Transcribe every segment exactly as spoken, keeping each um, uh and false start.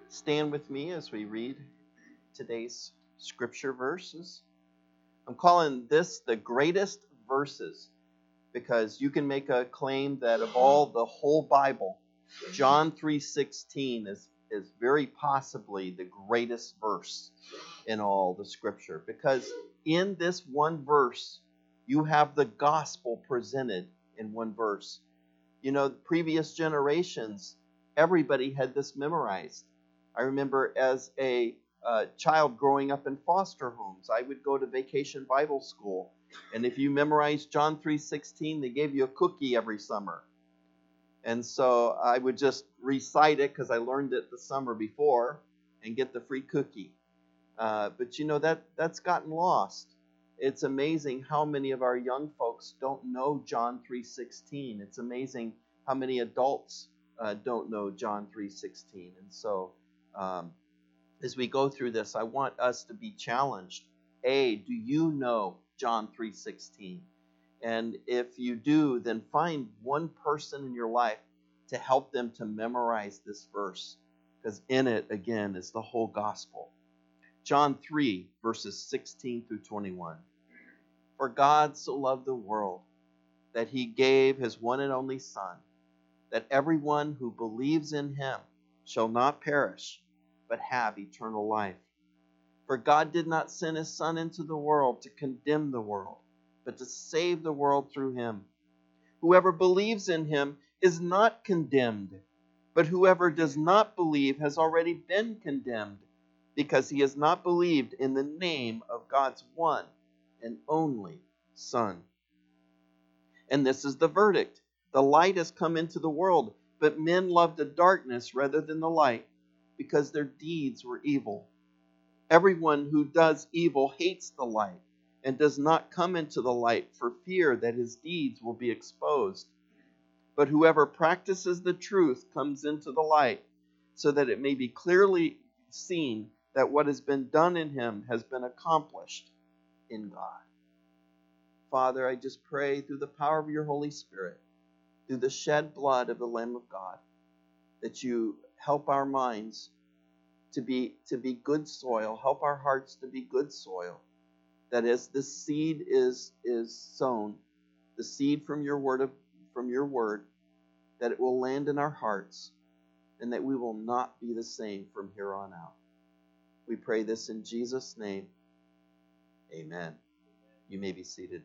stand with me as we read today's scripture verses? I'm calling this the greatest verses because you can make a claim that of all the whole Bible, John three sixteen is, is very possibly the greatest verse in all the scripture. Because in this one verse, you have the gospel presented in one verse. You know, previous generations, everybody had this memorized. I remember as a uh, child growing up in foster homes, I would go to Vacation Bible School. And if you memorized John three sixteen, they gave you a cookie every summer. And so I would just recite it because I learned it the summer before and get the free cookie. Uh, but you know, that that's gotten lost. It's amazing how many of our young folks don't know John three sixteen. It's amazing how many adults uh, don't know John three sixteen. And so um, as we go through this, I want us to be challenged. A, do you know John three sixteen? And if you do, then find one person in your life to help them to memorize this verse, because in it, again, is the whole gospel. John three, verses sixteen through twenty-one. For God so loved the world that he gave his one and only Son, that everyone who believes in him shall not perish, but have eternal life. For God did not send his Son into the world to condemn the world, but to save the world through him. Whoever believes in him is not condemned, but whoever does not believe has already been condemned, because he has not believed in the name of God's one and only Son. And this is the verdict. The light has come into the world, but men loved the darkness rather than the light, because their deeds were evil. Everyone who does evil hates the light and does not come into the light for fear that his deeds will be exposed. But whoever practices the truth comes into the light, so that it may be clearly seen that what has been done in him has been accomplished in God. Father, I just pray through the power of your Holy Spirit, through the shed blood of the Lamb of God, that you help our minds to be to be good soil, help our hearts to be good soil, that as the seed is is sown, the seed from your word of, from your word, that it will land in our hearts, and that we will not be the same from here on out. We pray this in Jesus' name. Amen. You may be seated.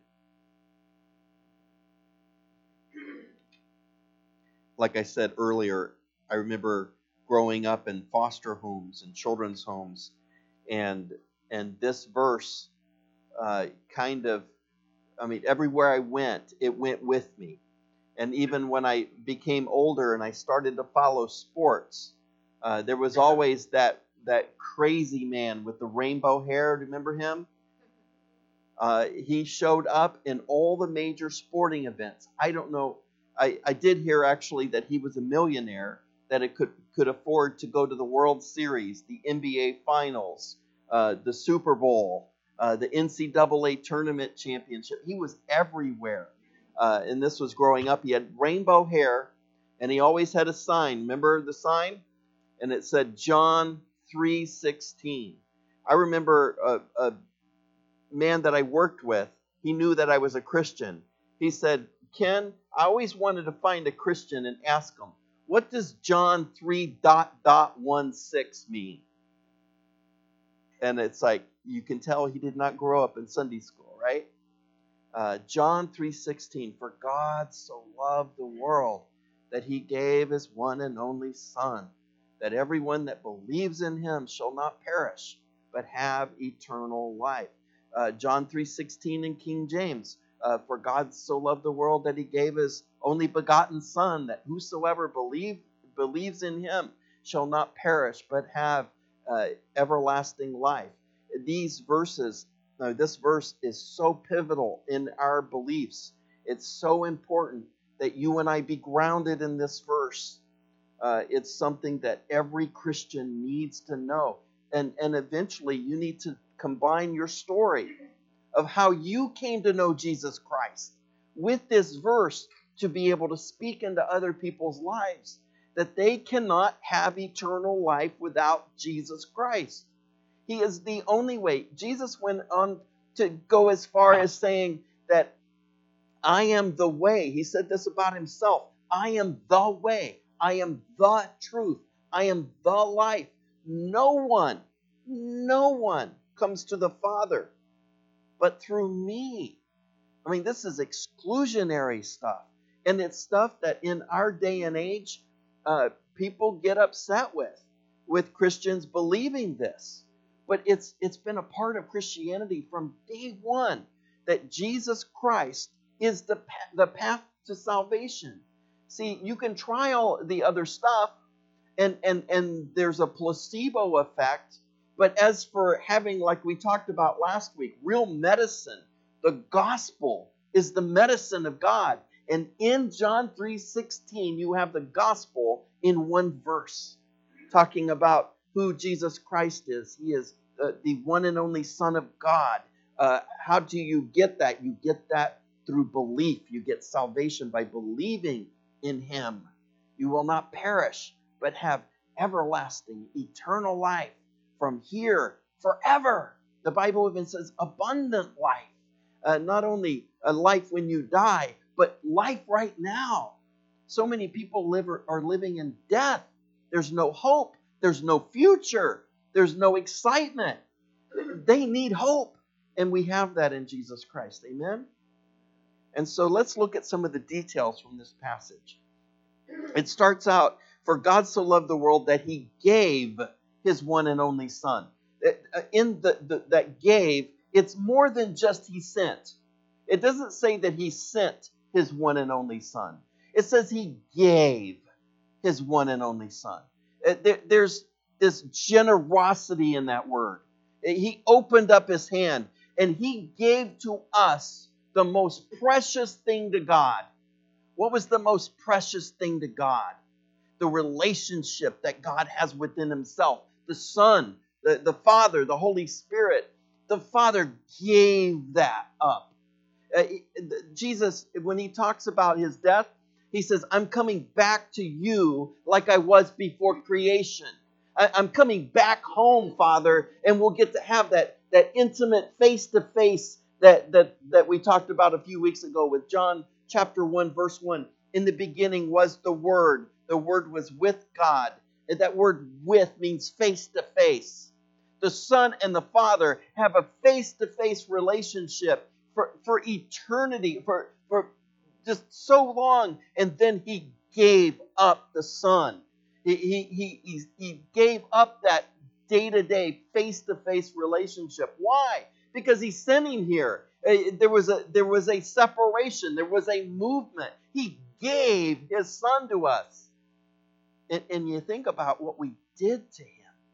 Like I said earlier, I remember growing up in foster homes and children's homes, and and this verse uh, kind of, I mean, everywhere I went, it went with me. And even when I became older and I started to follow sports, uh, there was always that that crazy man with the rainbow hair. Remember him? Uh, he showed up in all the major sporting events. I don't know. I, I did hear actually that he was a millionaire, that it could, could afford to go to the World Series, the N B A Finals, uh, the Super Bowl, uh, the N C double A Tournament Championship. He was everywhere. Uh, and this was growing up. He had rainbow hair, and he always had a sign. Remember the sign? And it said John three sixteen. I remember a, a man that I worked with, he knew that I was a Christian. He said, Ken, I always wanted to find a Christian and ask him, what does John three dot dot one six mean? And it's like, you can tell he did not grow up in Sunday school, right? Uh, John three sixteen, for God so loved the world that he gave his one and only Son, that everyone that believes in him shall not perish, but have eternal life. Uh, John three sixteen in King James, uh, for God so loved the world that he gave his only begotten Son, that whosoever believe, believes in him shall not perish, but have uh, everlasting life. These verses, no, this verse is so pivotal in our beliefs. It's so important that you and I be grounded in this verse. Uh, it's something that every Christian needs to know. And, and eventually you need to combine your story of how you came to know Jesus Christ with this verse to be able to speak into other people's lives. that they cannot have eternal life without Jesus Christ. He is the only way. Jesus went on to go as far as saying that I am the way. He said this about himself. I am the way. I am the truth. I am the life. No one, no one comes to the Father but through me. I mean, this is exclusionary stuff. And it's stuff that in our day and age, uh, people get upset with, with Christians believing this. But it's it's been a part of Christianity from day one that Jesus Christ is the, the path to salvation. See, you can try all the other stuff, and, and, and there's a placebo effect. But as for having, like we talked about last week, real medicine, the gospel is the medicine of God. And in John three sixteen, you have the gospel in one verse, talking about who Jesus Christ is. He is uh, the one and only Son of God. Uh, how do you get that? You get that through belief. You get salvation by believing in Him. You will not perish, but have everlasting, eternal life from here forever. The Bible even says abundant life. Uh, not only a life when you die, but life right now. So many people live or, are living in death. There's no hope. There's no future. There's no excitement. They need hope. And we have that in Jesus Christ. Amen? And so let's look at some of the details from this passage. It starts out, for God so loved the world that He gave His one and only Son. In the, the that gave, it's more than just He sent. It doesn't say that He sent His one and only Son. It says He gave His one and only Son. There, there's this generosity in that word. He opened up His hand and He gave to us the most precious thing to God. What was the most precious thing to God? The relationship that God has within Himself. The Son, the, the Father, the Holy Spirit. The Father gave that up. Uh, Jesus, when He talks about His death, He says, I'm coming back to you like I was before creation. I, I'm coming back home, Father, and we'll get to have that, that intimate face-to-face that, that, that we talked about a few weeks ago with John chapter one, verse one. In the beginning was the Word. The Word was with God. And that word with means face-to-face. The Son and the Father have a face-to-face relationship for, for eternity, for, for just so long. And then He gave up the Son. He, he, he, he gave up that day-to-day, face-to-face relationship. Why? Because He's sending here. There was a there was a separation. There was a movement. He gave His Son to us. And, and you think about what we did to Him.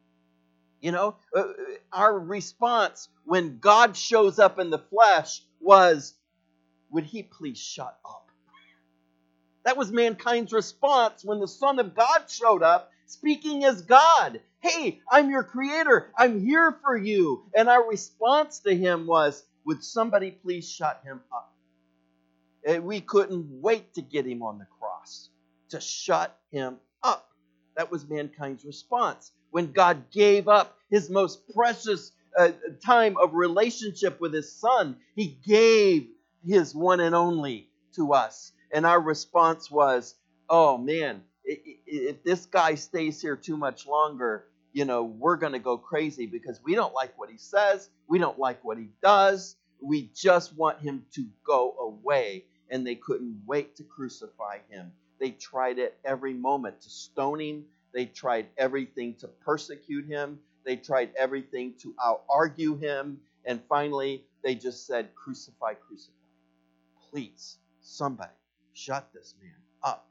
You know, uh, our response when God shows up in the flesh was, would He please shut up? That was mankind's response when the Son of God showed up, speaking as God. Hey, I'm your Creator. I'm here for you. And our response to Him was, would somebody please shut Him up? And we couldn't wait to get Him on the cross, to shut Him up. That was mankind's response. When God gave up His most precious uh, time of relationship with His Son, He gave His one and only to us. And our response was, oh man, if this guy stays here too much longer, you know, we're going to go crazy because we don't like what he says. We don't like what he does. We just want him to go away. And they couldn't wait to crucify Him. They tried it every moment to stone Him. They tried everything to persecute Him. They tried everything to out-argue Him. And finally, they just said, crucify, crucify. Please, somebody, shut this man up.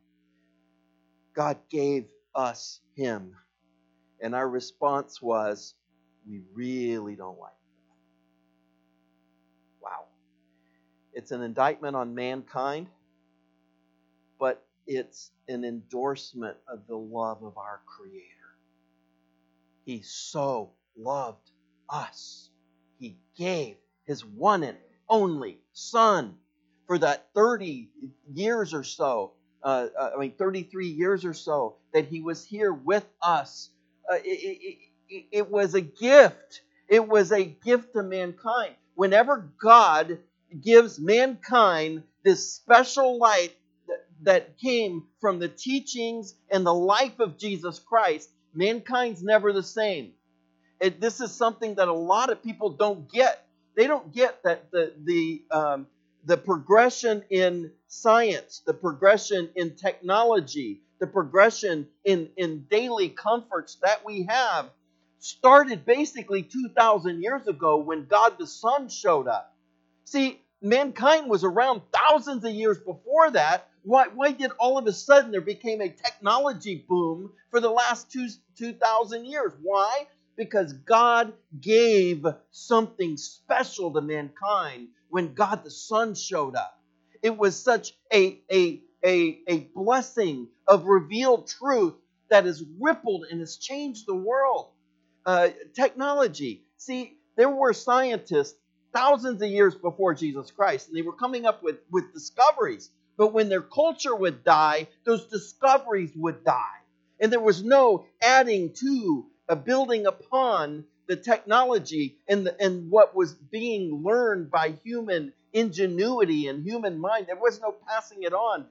God gave us Him. And our response was, we really don't like that. Wow. It's an indictment on mankind, but it's an endorsement of the love of our Creator. He so loved us. He gave His one and only Son. For that thirty years or so uh, uh, I mean, thirty-three years or so that he was here with us. Uh, it, it, it, it was a gift. It was a gift to mankind. Whenever God gives mankind this special light that, that came from the teachings and the life of Jesus Christ, mankind's never the same. It, this is something that a lot of people don't get. They don't get that the the um, the progression in science, the progression in technology, the progression in, in daily comforts that we have started basically two thousand years ago when God the Son showed up. See, mankind was around thousands of years before that. Why, why did all of a sudden there became a technology boom for the last two, 2,000 years? Why? Because God gave something special to mankind when God the Son showed up. It was such a, a, a, a blessing of revealed truth that has rippled and has changed the world. Uh, technology. See, there were scientists thousands of years before Jesus Christ, and they were coming up with, with discoveries. But when their culture would die, those discoveries would die. And there was no adding to, a building upon the technology and, the, and what was being learned by human ingenuity and human mind. There was no passing it on.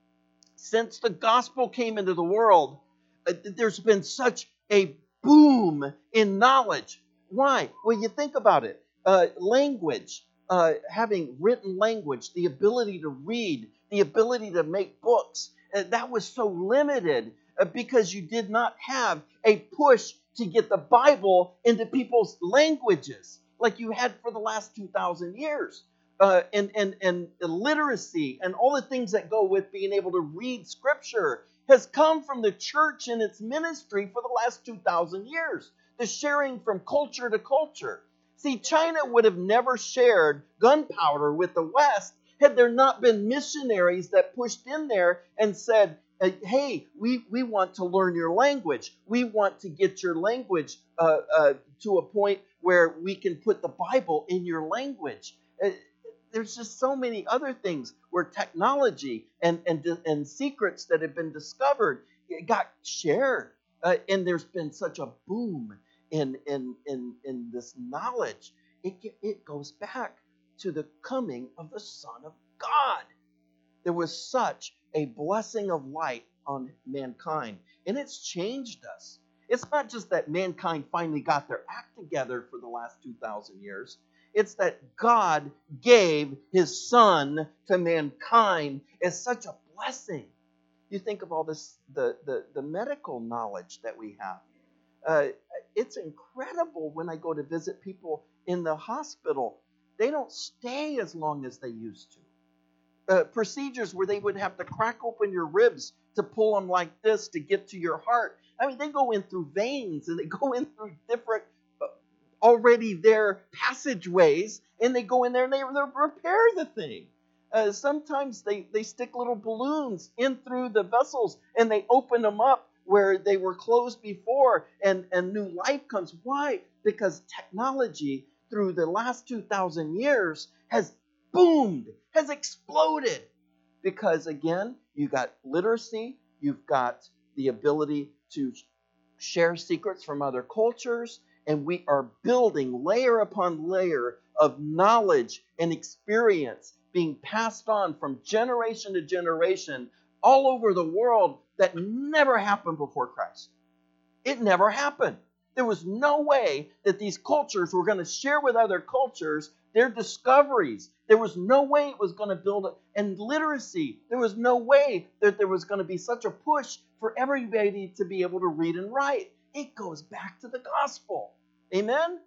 Since the gospel came into the world, uh, there's been such a boom in knowledge. Why? Well, you think about it. Uh, language, uh, having written language, the ability to read, the ability to make books, uh, that was so limited uh, because you did not have a push to get the Bible into people's languages like you had for the last two thousand years. Uh, and, and, and literacy and all the things that go with being able to read Scripture has come from the church and its ministry for the last two thousand years. The sharing from culture to culture. See, China would have never shared gunpowder with the West had there not been missionaries that pushed in there and said, hey, we, we want to learn your language. We want to get your language uh, uh, to a point where we can put the Bible in your language. Uh, there's just so many other things where technology and, and, and secrets that have been discovered got shared. Uh, and there's been such a boom in, in, in, in this knowledge. It, it goes back to the coming of the Son of God. There was such a blessing of light on mankind, and it's changed us. It's not just that mankind finally got their act together for the last two thousand years. It's that God gave his Son to mankind as such a blessing. You think of all this, the, the, the medical knowledge that we have. Uh, it's incredible when I go to visit people in the hospital. They don't stay as long as they used to. Uh, procedures where they would have to crack open your ribs to pull them like this to get to your heart. I mean, they go in through veins and they go in through different uh, already there passageways, and they go in there and they, they repair the thing. Uh, sometimes they, they stick little balloons in through the vessels and they open them up where they were closed before, and, and new life comes. Why? Because technology through the last two thousand years has boomed, has exploded. Because again, you got literacy, you've got the ability to share secrets from other cultures, and we are building layer upon layer of knowledge and experience being passed on from generation to generation all over the world that never happened before Christ. It never happened. There was no way that these cultures were going to share with other cultures their discoveries. There was no way it was going to build up. And literacy, there was no way that there was going to be such a push for everybody to be able to read and write. It goes back to the gospel. Amen?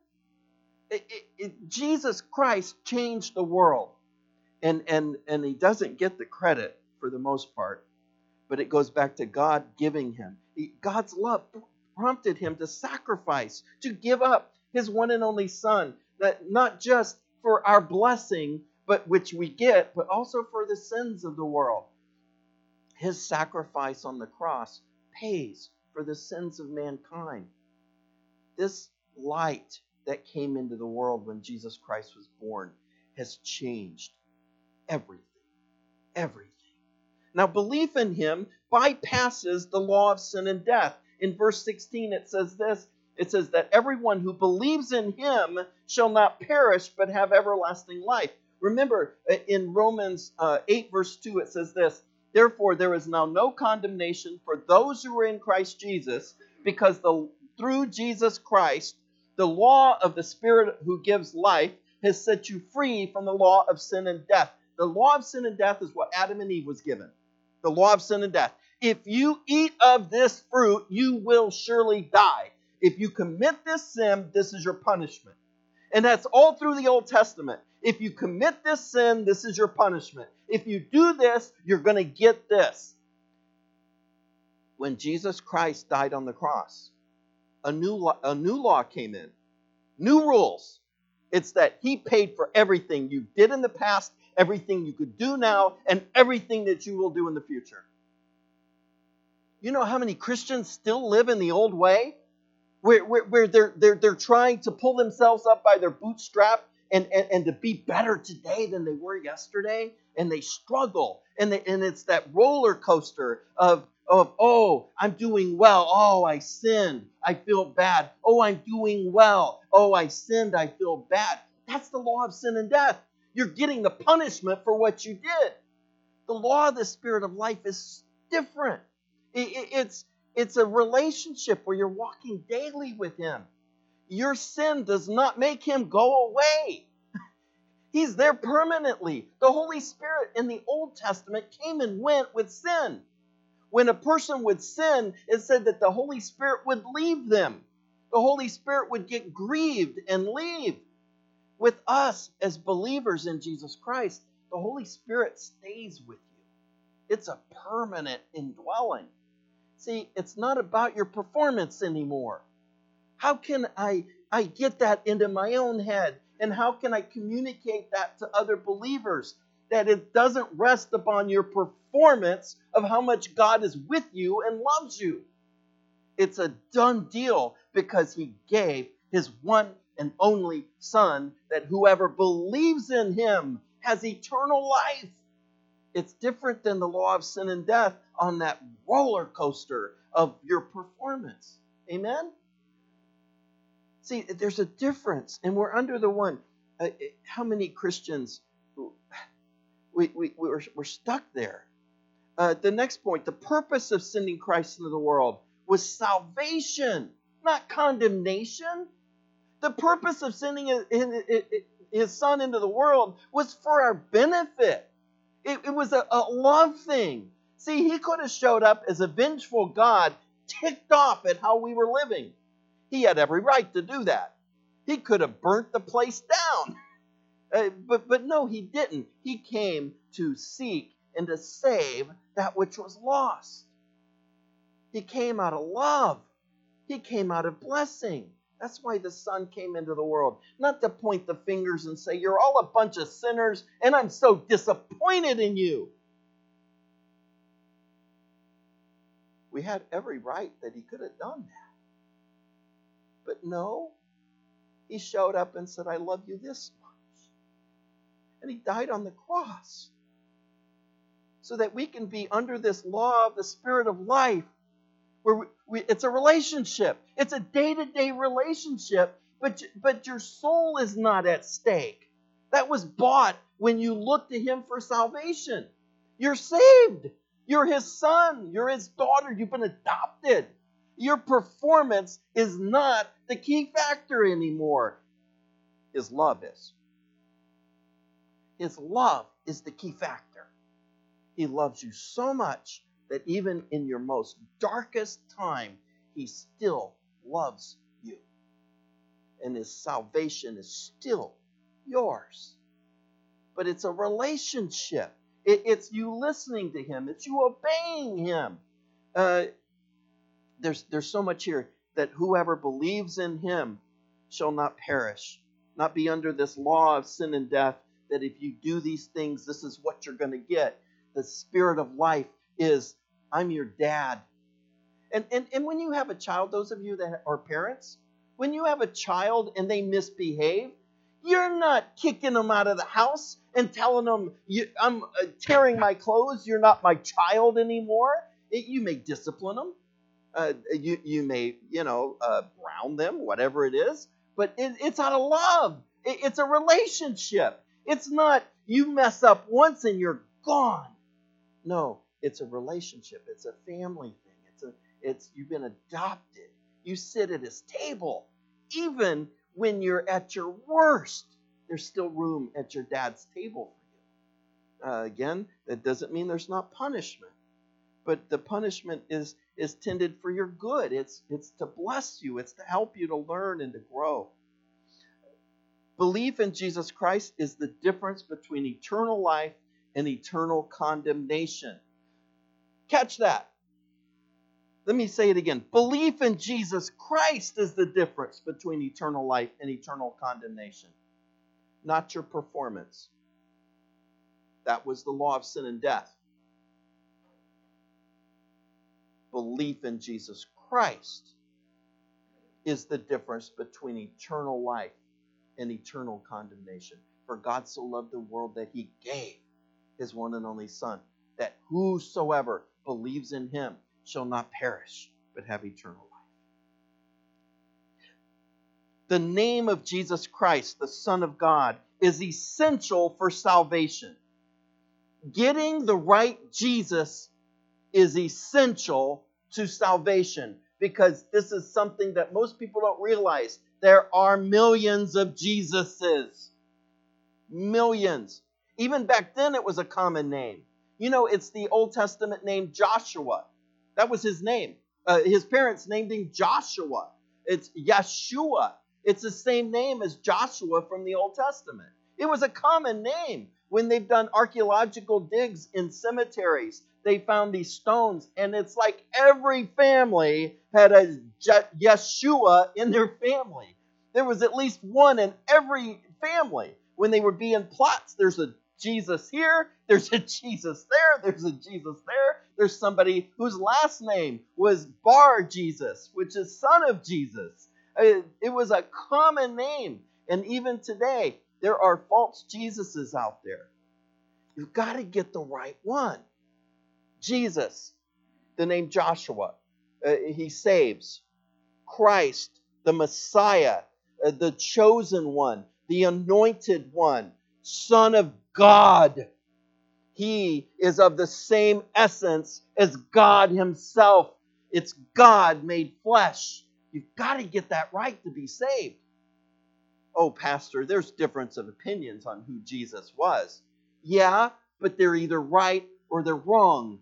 It, it, it, Jesus Christ changed the world. And, and, and he doesn't get the credit for the most part. But it goes back to God giving him. He, God's love prompted him to sacrifice, to give up his one and only Son, that not just for our blessing, but which we get, but also for the sins of the world. His sacrifice on the cross pays for the sins of mankind. This light that came into the world when Jesus Christ was born has changed everything. Everything. Now, belief in him bypasses the law of sin and death. In verse sixteen, it says this. It says that everyone who believes in him shall not perish, but have everlasting life. Remember, in Romans uh, eight, verse two, it says this. Therefore, there is now no condemnation for those who are in Christ Jesus, because the, through Jesus Christ, the law of the Spirit who gives life has set you free from the law of sin and death. The law of sin and death is what Adam and Eve was given. The law of sin and death. If you eat of this fruit, you will surely die. If you commit this sin, this is your punishment. And that's all through the Old Testament. If you commit this sin, this is your punishment. If you do this, you're going to get this. When Jesus Christ died on the cross, a new law, a new law came in. New rules. It's that he paid for everything you did in the past, everything you could do now, and everything that you will do in the future. You know how many Christians still live in the old way? Where, where, where they're, they're, they're trying to pull themselves up by their bootstrap and, and, and to be better today than they were yesterday. And they struggle. And, they, and it's that roller coaster of, of, oh, I'm doing well. Oh, I sinned. I feel bad. Oh, I'm doing well. Oh, I sinned. I feel bad. That's the law of sin and death. You're getting the punishment for what you did. The law of the Spirit of life is different. It, it, it's It's a relationship where you're walking daily with him. Your sin does not make him go away. He's there permanently. The Holy Spirit in the Old Testament came and went with sin. When a person would sin, it said that the Holy Spirit would leave them. The Holy Spirit would get grieved and leave. With us as believers in Jesus Christ, the Holy Spirit stays with you. It's a permanent indwelling. See, it's not about your performance anymore. How can I, I get that into my own head? And how can I communicate that to other believers? That it doesn't rest upon your performance of how much God is with you and loves you. It's a done deal because he gave his one and only Son, that whoever believes in him has eternal life. It's different than the law of sin and death on that roller coaster of your performance. Amen? See, there's a difference, and we're under the one. Uh, how many Christians, we, we, we're, we're stuck there. Uh, the next point, the purpose of sending Christ into the world was salvation, not condemnation. The purpose of sending his Son into the world was for our benefit. It, it was a, a love thing. See, he could have showed up as a vengeful God, ticked off at how we were living. He had every right to do that. He could have burnt the place down. Uh, but, but no, he didn't. He came to seek and to save that which was lost. He came out of love. He came out of blessing. That's why the Son came into the world. Not to point the fingers and say, you're all a bunch of sinners, and I'm so disappointed in you. We had every right that he could have done that. But no, he showed up and said, I love you this much. And he died on the cross so that we can be under this law of the Spirit of life. Where we, we, it's a relationship. It's a day-to-day relationship, but, but your soul is not at stake. That was bought when you look to him for salvation. You're saved. You're his son. You're his daughter. You've been adopted. Your performance is not the key factor anymore. His love is. His love is the key factor. He loves you so much that even in your most darkest time, he still loves you. And his salvation is still yours. But it's a relationship. It, it's you listening to him. It's you obeying him. Uh, there's, there's so much here that whoever believes in him shall not perish, not be under this law of sin and death, that if you do these things, this is what you're going to get. The Spirit of life is, I'm your dad. And, and, and when you have a child, those of you that are parents, when you have a child and they misbehave, You're not kicking them out of the house and telling them, you, I'm uh, tearing my clothes, you're not my child anymore. It, you may discipline them. Uh, you, you may, you know, uh, ground them, whatever it is. But it, it's out of love. It, it's a relationship. It's not you mess up once and you're gone. No, it's a relationship. It's a family thing. It's a, it's you've been adopted. You sit at his table. Even when you're at your worst, there's still room at your dad's table for you. Uh, again, that doesn't mean there's not punishment. But the punishment is, is tended for your good. It's, it's to bless you. It's to help you to learn and to grow. Belief in Jesus Christ is the difference between eternal life and eternal condemnation. Catch that. Let me say it again. Belief in Jesus Christ is the difference between eternal life and eternal condemnation. Not your performance. That was the law of sin and death. Belief in Jesus Christ is the difference between eternal life and eternal condemnation. For God so loved the world that he gave his one and only Son, that whosoever believes in him shall not perish, but have eternal life. The name of Jesus Christ, the Son of God, is essential for salvation. Getting the right Jesus is essential to salvation, because this is something that most people don't realize. There are millions of Jesuses. Millions. Even back then it was a common name. You know, it's the Old Testament name Joshua. That was his name. Uh, his parents named him Joshua. It's Yeshua. It's the same name as Joshua from the Old Testament. It was a common name. When they've done archaeological digs in cemeteries, they found these stones, and it's like every family had a Yeshua in their family. There was at least one in every family. When they were being plots, there's a Jesus here, there's a Jesus there, there's a Jesus there. There's somebody whose last name was Bar Jesus, which is son of Jesus. It was a common name. And even today, there are false Jesuses out there. You've got to get the right one. Jesus, the name Joshua, uh, he saves. Christ, the Messiah, uh, the chosen one, the anointed one, Son of God. He is of the same essence as God himself. It's God made flesh. You've got to get that right to be saved. Oh, Pastor, there's difference of opinions on who Jesus was. Yeah, but they're either right or they're wrong.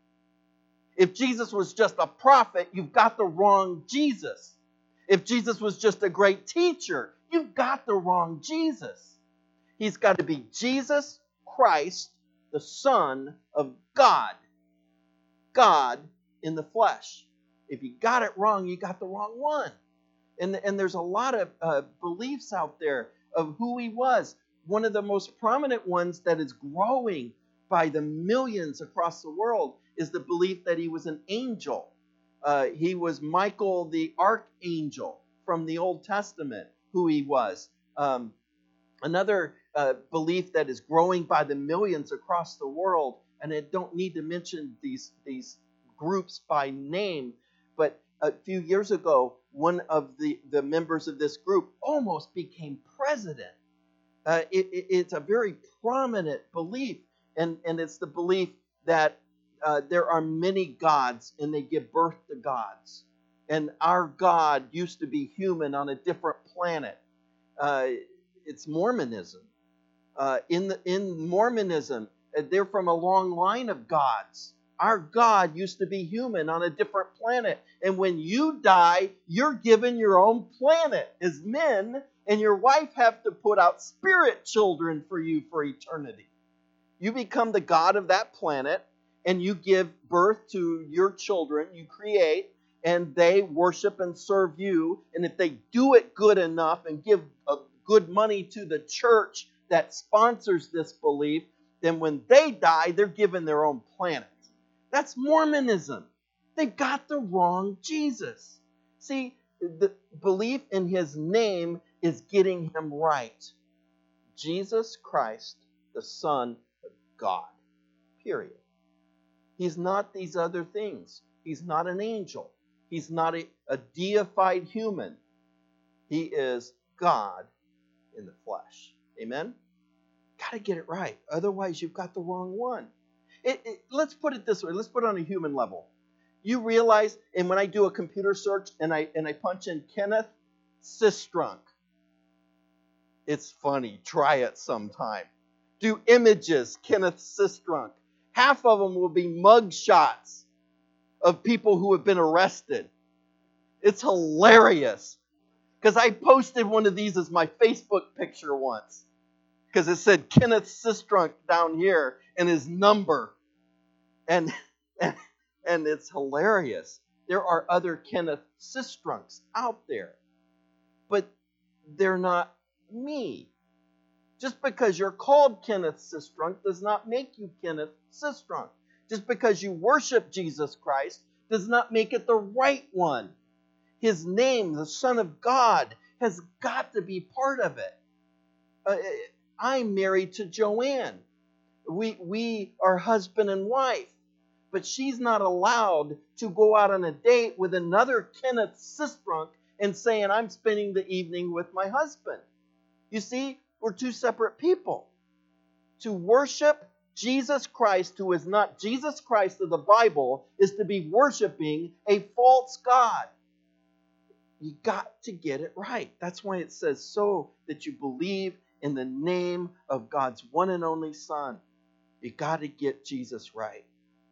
If Jesus was just a prophet, you've got the wrong Jesus. If Jesus was just a great teacher, you've got the wrong Jesus. He's got to be Jesus Christ, the Son of God. God in the flesh. If you got it wrong, you got the wrong one. And, and there's a lot of uh, beliefs out there of who he was. One of the most prominent ones that is growing by the millions across the world is the belief that he was an angel. Uh, he was Michael the archangel from the Old Testament, who he was. Um, another uh, belief that is growing by the millions across the world, and I don't need to mention these, these groups by name, but a few years ago, one of the, the members of this group almost became president. Uh, it, it, it's a very prominent belief, and, and it's the belief that uh, there are many gods and they give birth to gods. And our God used to be human on a different planet. Uh, it's Mormonism. Uh, in, the, in Mormonism, they're from a long line of gods. Our God used to be human on a different planet. And when you die, you're given your own planet as men, and your wife have to put out spirit children for you for eternity. You become the God of that planet, and you give birth to your children, you create, and they worship and serve you. And if they do it good enough and give a good money to the church that sponsors this belief, then when they die, they're given their own planet. That's Mormonism. They've got the wrong Jesus. See, the belief in his name is getting him right. Jesus Christ, the Son of God. Period. He's not these other things. He's not an angel. He's not a, a deified human. He is God in the flesh. Amen? Got to get it right. Otherwise, you've got the wrong one. It, it, let's put it this way. Let's put it on a human level. You realize, and when I do a computer search and I and I punch in Kenneth Sistrunk, it's funny. Try it sometime. Do images, Kenneth Sistrunk. Half of them will be mug shots of people who have been arrested. It's hilarious. Because I posted one of these as my Facebook picture once. Because it said Kenneth Sistrunk down here and his number. And, and, and it's hilarious. There are other Kenneth Sistrunks out there. But they're not me. Just because you're called Kenneth Sistrunk does not make you Kenneth Sistrunk. Just because you worship Jesus Christ does not make it the right one. His name, the Son of God, has got to be part of it. Uh, I'm married to Joanne. We, we are husband and wife. But she's not allowed to go out on a date with another Kenneth Sistrunk and saying, I'm spending the evening with my husband. You see, we're two separate people. To worship Jesus Christ, who is not Jesus Christ of the Bible, is to be worshiping a false god. You got to get it right. That's why it says so that you believe in the name of God's one and only Son. You got to get Jesus right.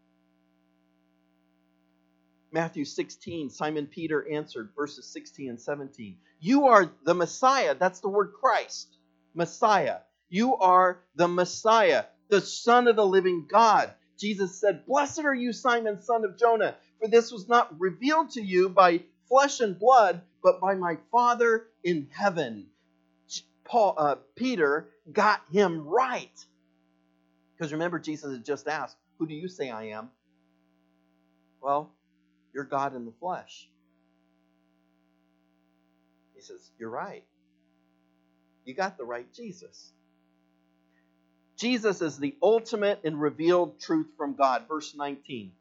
Matthew sixteen, Simon Peter answered, verses sixteen and seventeen. You are the Messiah. That's the word Christ. Messiah. You are the Messiah, the Son of the living God. Jesus said, Blessed are you, Simon, son of Jonah, for this was not revealed to you by flesh and blood, but by my Father in heaven. Paul, uh, Peter got him right. Because remember, Jesus had just asked, who do you say I am? Well, you're God in the flesh. He says, you're right. You got the right Jesus. Jesus is the ultimate and revealed truth from God. Verse nineteen.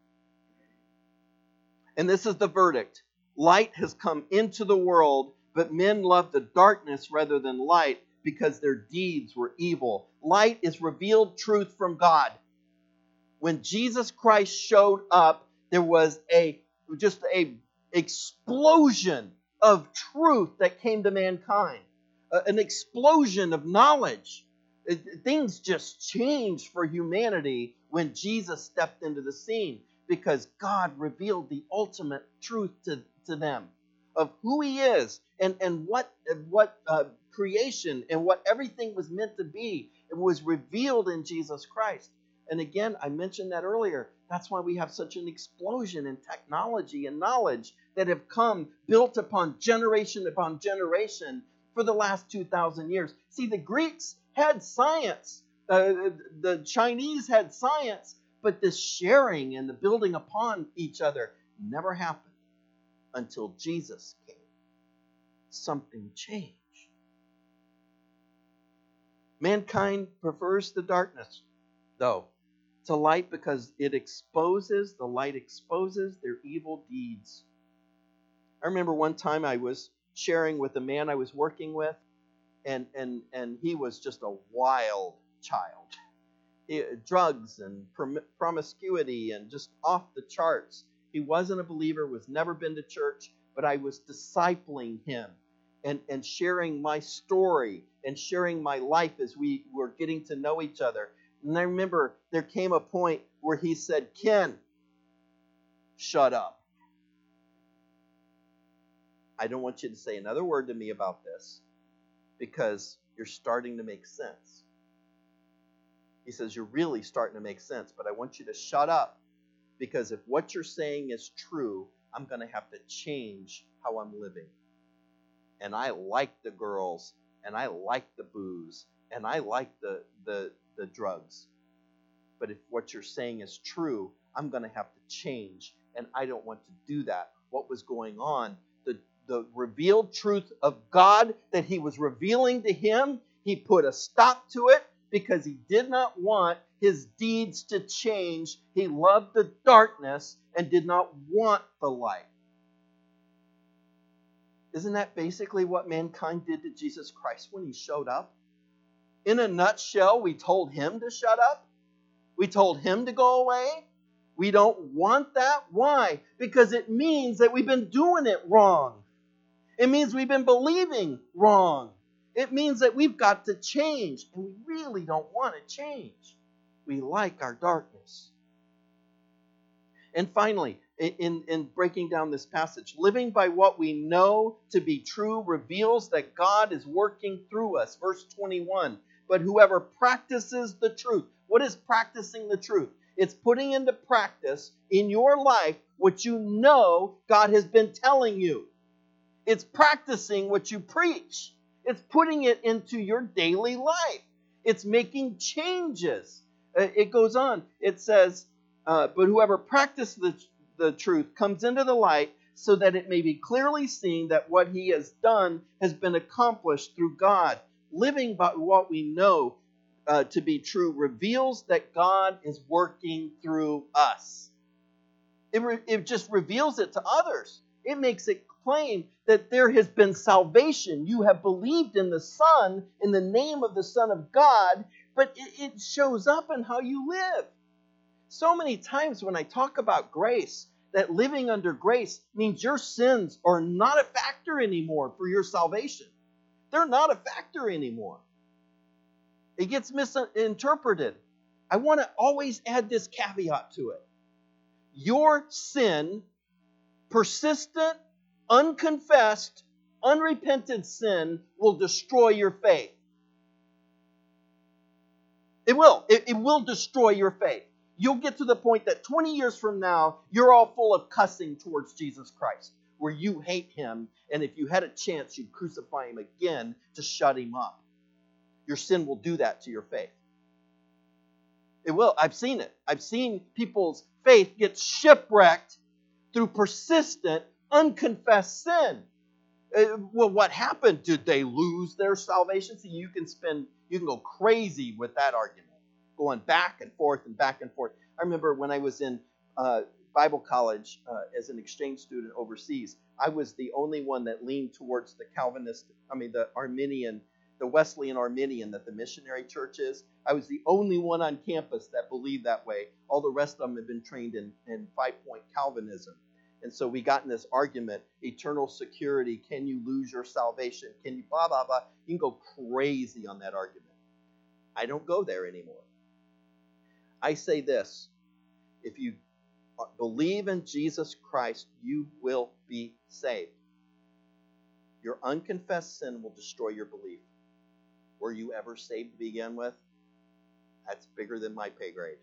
And this is the verdict. Light has come into the world, but men love the darkness rather than light because their deeds were evil. Light is revealed truth from God. When Jesus Christ showed up, there was a just a explosion of truth that came to mankind. An explosion of knowledge. Things just changed for humanity when Jesus stepped into the scene because God revealed the ultimate truth to, to them of who He is and, and what, what uh, creation and what everything was meant to be. It was revealed in Jesus Christ. And again, I mentioned that earlier. That's why we have such an explosion in technology and knowledge that have come built upon generation upon generation for the last two thousand years. See, the Greeks had science. Uh, the Chinese had science. But this sharing and the building upon each other never happened until Jesus came. Something changed. Mankind prefers the darkness, though, to light because it exposes, the light exposes their evil deeds. I remember one time I was sharing with a man I was working with, and and and he was just a wild child. He, drugs and prom- promiscuity and just off the charts. He wasn't a believer, was never been to church, but I was discipling him and, and sharing my story and sharing my life as we were getting to know each other. And I remember there came a point where he said, Ken, shut up. I don't want you to say another word to me about this because you're starting to make sense. He says, you're really starting to make sense, but I want you to shut up because if what you're saying is true, I'm going to have to change how I'm living. And I like the girls, and I like the booze, and I like the, the, the drugs. But if what you're saying is true, I'm going to have to change, and I don't want to do that. What was going on? The, the revealed truth of God that he was revealing to him, He put a stop to it because he did not want his deeds to change. He loved the darkness and did not want the light. Isn't that basically what mankind did to Jesus Christ when he showed up? In a nutshell, we told him to shut up. We told him to go away. We don't want that. Why? Because it means that we've been doing it wrong. It means we've been believing wrong. It means that we've got to change, and we really don't want to change. We like our darkness. And finally, in, in breaking down this passage, living by what we know to be true reveals that God is working through us. Verse twenty-one, but whoever practices the truth. What is practicing the truth? It's putting into practice in your life what you know God has been telling you. It's practicing what you preach. It's putting it into your daily life. It's making changes. It goes on. It says, uh, but whoever practices the, the truth comes into the light so that it may be clearly seen that what he has done has been accomplished through God. Living by what we know uh, to be true reveals that God is working through us. It, re- it just reveals it to others. It makes it plain that there has been salvation. You have believed in the Son, in the name of the Son of God, but it, it shows up in how you live. So many times when I talk about grace, that living under grace means your sins are not a factor anymore for your salvation. They're not a factor anymore. It gets misinterpreted. I want to always add this caveat to it. Your sin, persistent, unconfessed, unrepented sin, will destroy your faith. It will. It, it will destroy your faith. You'll get to the point that twenty years from now, you're all full of cussing towards Jesus Christ, where you hate him, and if you had a chance, you'd crucify him again to shut him up. Your sin will do that to your faith. It will. I've seen it. I've seen people's faith get shipwrecked through persistent, unconfessed sin. Uh, well, what happened? Did they lose their salvation? See, you can spend, you can go crazy with that argument, going back and forth and back and forth. I remember when I was in uh, Bible college uh, as an exchange student overseas, I was the only one that leaned towards the Calvinist, I mean the Arminian, the Wesleyan Arminian that the missionary church is. I was the only one on campus that believed that way. All the rest of them had been trained in, in five-point Calvinism. And so we got in this argument, eternal security, can you lose your salvation? Can you blah, blah, blah. You can go crazy on that argument. I don't go there anymore. I say this, if you believe in Jesus Christ, you will be saved. Your unconfessed sin will destroy your belief. Were you ever saved to begin with? That's bigger than my pay grade.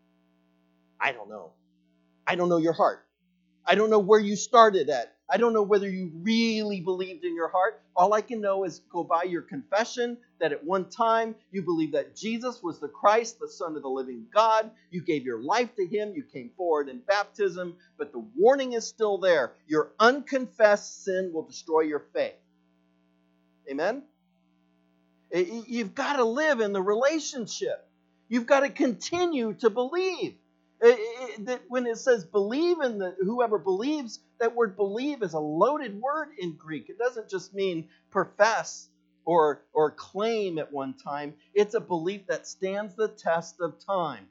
I don't know. I don't know your heart. I don't know where you started at. I don't know whether you really believed in your heart. All I can know is go by your confession that at one time you believed that Jesus was the Christ, the Son of the living God. You gave your life to him. You came forward in baptism. But the warning is still there. Your unconfessed sin will destroy your faith. Amen? You've got to live in the relationship. You've got to continue to believe. It, it, it, when it says believe in the, whoever believes, that word believe is a loaded word in Greek. It doesn't just mean profess or, or claim at one time. It's a belief that stands the test of time.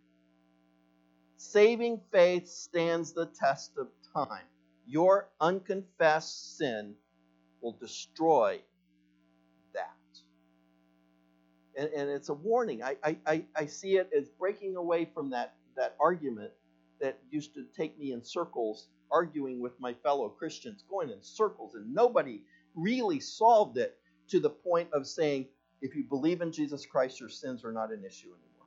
Saving faith stands the test of time. Your unconfessed sin will destroy that. And, and it's a warning. I, I, I see it as breaking away from that that argument that used to take me in circles, arguing with my fellow Christians, going in circles, and nobody really solved it to the point of saying, if you believe in Jesus Christ, your sins are not an issue anymore.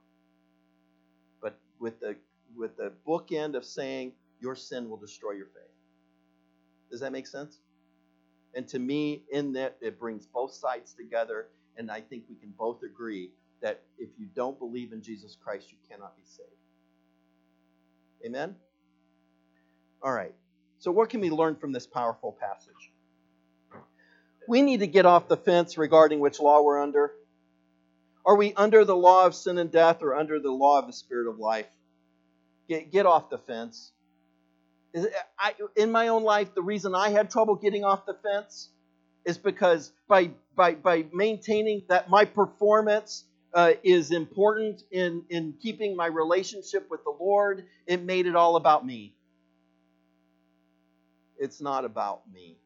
But with the with the bookend of saying, your sin will destroy your faith. Does that make sense? And to me, in that, it brings both sides together, and I think we can both agree that if you don't believe in Jesus Christ, you cannot be saved. Amen? All right. So what can we learn from this powerful passage? We need to get off the fence regarding which law we're under. Are we under the law of sin and death or under the law of the Spirit of life? Get, get off the fence. I, in my own life, the reason I had trouble getting off the fence is because by by by maintaining that my performance uh, is important in, in keeping my relationship with the Lord, it made it all about me. It's not about me.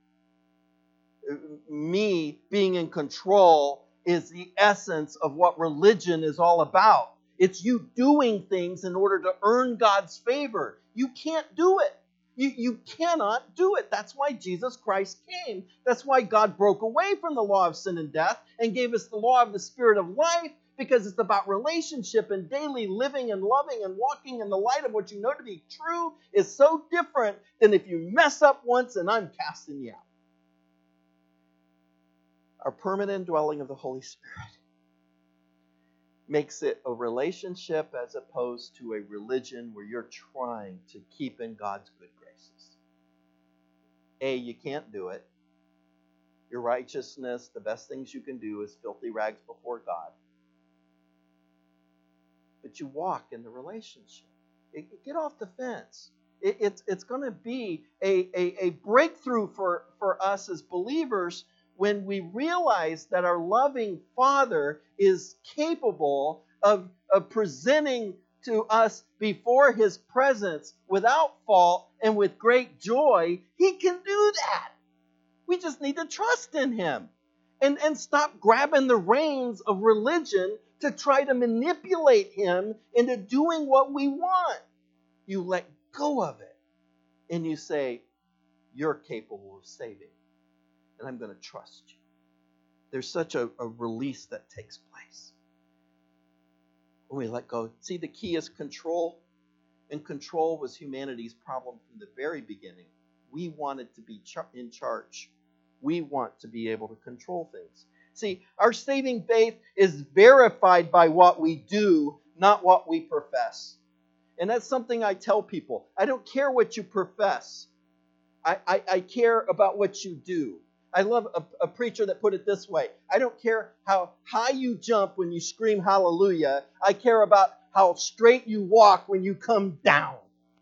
Me being in control is the essence of what religion is all about. It's you doing things in order to earn God's favor. You can't do it. You, you cannot do it. That's why Jesus Christ came. That's why God broke away from the law of sin and death and gave us the law of the Spirit of life, because it's about relationship and daily living and loving and walking in the light of what you know to be true is so different than if you mess up once and I'm casting you out. Our permanent dwelling of the Holy Spirit makes it a relationship as opposed to a religion where you're trying to keep in God's good graces. A, you can't do it. Your righteousness, the best things you can do is filthy rags before God. But you walk in the relationship. It, it, get off the fence. It, it's it's going to be a, a, a breakthrough for, for us as believers when we realize that our loving Father is capable of, of presenting to us before His presence without fault and with great joy. He can do that. We just need to trust in Him and, and stop grabbing the reins of religion to try to manipulate Him into doing what we want. You let go of it and you say, you're capable of saving. And I'm going to trust you. There's such a, a release that takes place when we let go. See, the key is control. And control was humanity's problem from the very beginning. We wanted to be char- in charge. We want to be able to control things. See, our saving faith is verified by what we do, not what we profess. And that's something I tell people. I don't care what you profess. I, I, I care about what you do. I love a, a preacher that put it this way. I don't care how high you jump when you scream hallelujah. I care about how straight you walk when you come down.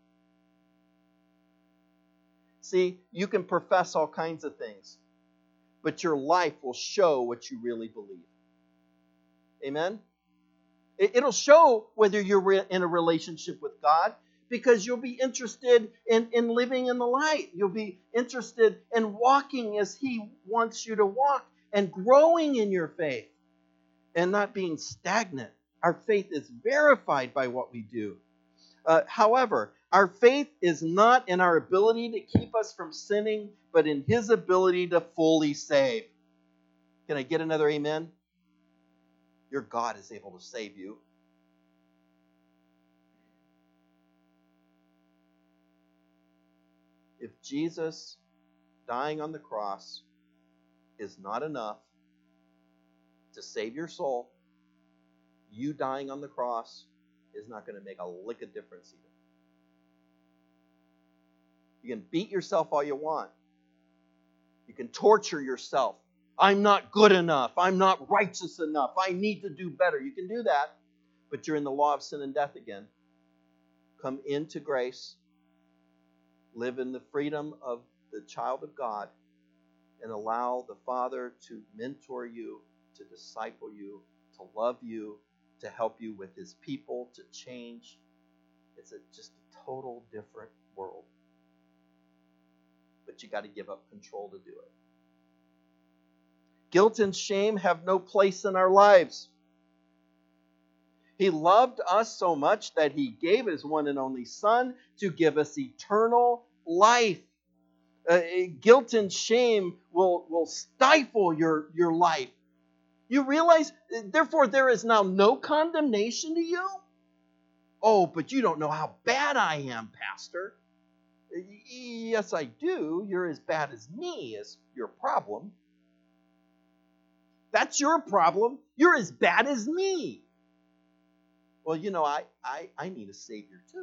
See, you can profess all kinds of things, but your life will show what you really believe. Amen? It, it'll show whether you're re- in a relationship with God, because you'll be interested in, in living in the light. You'll be interested in walking as He wants you to walk and growing in your faith and not being stagnant. Our faith is verified by what we do. Uh, however, our faith is not in our ability to keep us from sinning, but in His ability to fully save. Can I get another amen? Your God is able to save you. If Jesus dying on the cross is not enough to save your soul, you dying on the cross is not going to make a lick of difference either. You can beat yourself all you want. You can torture yourself. I'm not good enough. I'm not righteous enough. I need to do better. You can do that, but you're in the law of sin and death again. Come into grace. Live in the freedom of the child of God and allow the Father to mentor you, to disciple you, to love you, to help you with His people, to change. It's a, just a total different world. But you got to give up control to do it. Guilt and shame have no place in our lives. He loved us so much that He gave His one and only Son to give us eternal life. Uh, guilt and shame will, will stifle your, your life. You realize, therefore, there is now no condemnation to you? Oh, but you don't know how bad I am, Pastor. Yes, I do. You're as bad as me is your problem. That's your problem. You're as bad as me. Well, you know, I, I, I need a Savior too.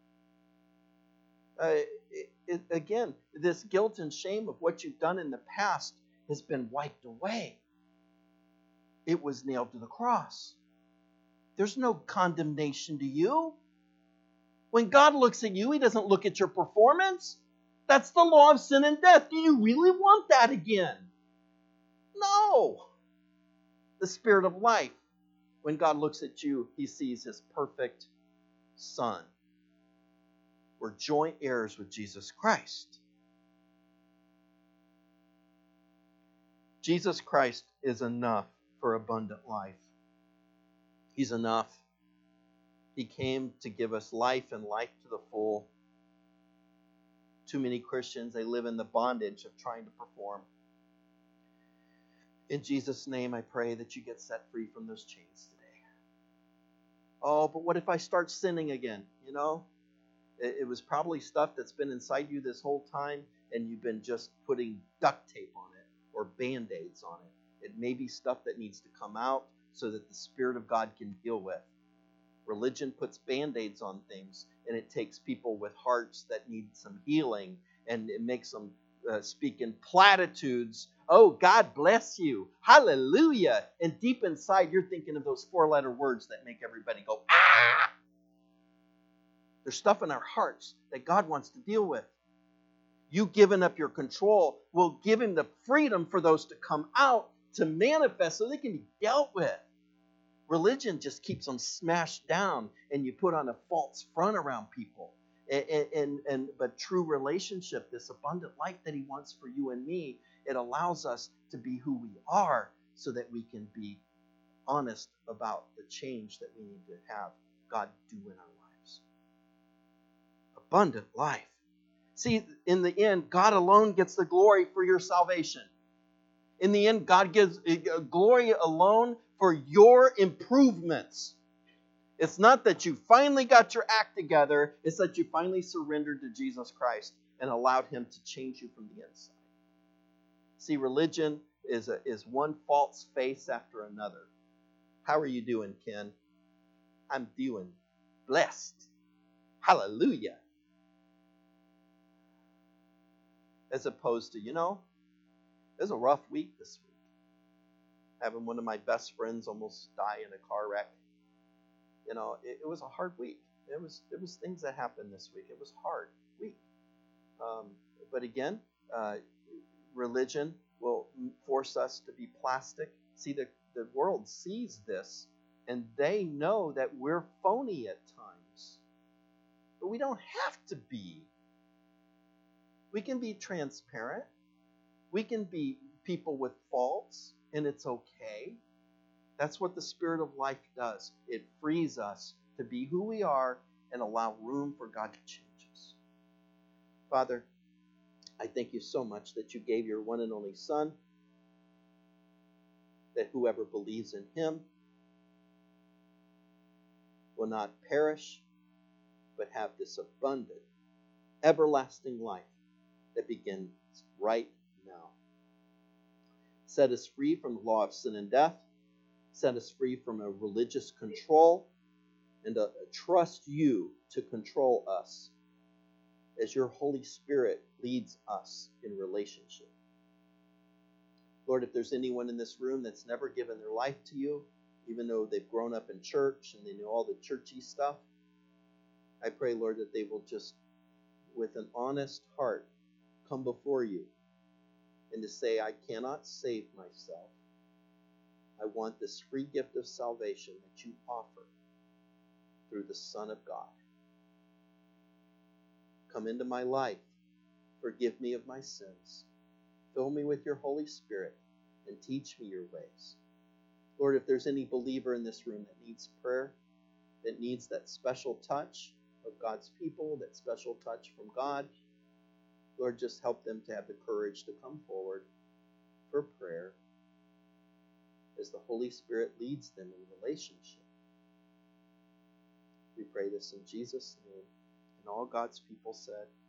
Uh, it, it, again, this guilt and shame of what you've done in the past has been wiped away. it was nailed to the cross. There's no condemnation to you. When God looks at you, he doesn't look at your performance. That's the law of sin and death. Do you really want that again? No. The Spirit of life. When God looks at you, he sees his perfect Son. We're joint heirs with Jesus Christ. Jesus Christ is enough for abundant life. He's enough. He came to give us life and life to the full. Too many Christians, they live in the bondage of trying to perform. In Jesus' name, I pray that you get set free from those chains today. Oh, but what if I start sinning again? You know, it, it was probably stuff that's been inside you this whole time, and you've been just putting duct tape on it or Band-Aids on it. It may be stuff that needs to come out so that the Spirit of God can deal with. Religion puts Band-Aids on things, and it takes people with hearts that need some healing, and it makes them uh, speak in platitudes. Oh, God bless you. Hallelujah. And deep inside, you're thinking of those four-letter words that make everybody go, ah! There's stuff in our hearts that God wants to deal with. You giving up your control will give him the freedom for those to come out, to manifest so they can be dealt with. Religion just keeps them smashed down, and you put on a false front around people. And, and, and but true relationship, this abundant life that he wants for you and me, it allows us to be who we are so that we can be honest about the change that we need to have God do in our lives. Abundant life. See, in the end, God alone gets the glory for your salvation. In the end, God gives glory alone for your improvements. It's not that you finally got your act together. It's that you finally surrendered to Jesus Christ and allowed him to change you from the inside. See, religion is, a, is one false face after another. How are you doing, Ken? I'm doing blessed. Hallelujah. As opposed to, you know, it was a rough week this week. Having one of my best friends almost die in a car wreck. You know, it, it was a hard week. It was it was things that happened this week. It was a hard week. Um, but again, uh, religion will force us to be plastic. See, the, the world sees this, and they know that we're phony at times. But we don't have to be. We can be transparent. We can be people with faults, and it's okay. That's what the Spirit of life does. It frees us to be who we are and allow room for God to change us. Father, I thank you so much that you gave your one and only Son, that whoever believes in him will not perish, but have this abundant, everlasting life that begins right now. Set us free from the law of sin and death. Set us free from a religious control, and to trust you to control us as your Holy Spirit leads us in relationship. Lord, if there's anyone in this room that's never given their life to you, even though they've grown up in church and they know all the churchy stuff, I pray, Lord, that they will just, with an honest heart, come before you and to say, I cannot save myself. I want this free gift of salvation that you offer through the Son of God. Come into my life. Forgive me of my sins. Fill me with your Holy Spirit and teach me your ways. Lord, if there's any believer in this room that needs prayer, that needs that special touch of God's people, that special touch from God, Lord, just help them to have the courage to come forward for prayer as the Holy Spirit leads them in relationship. We pray this in Jesus' name. And all God's people said,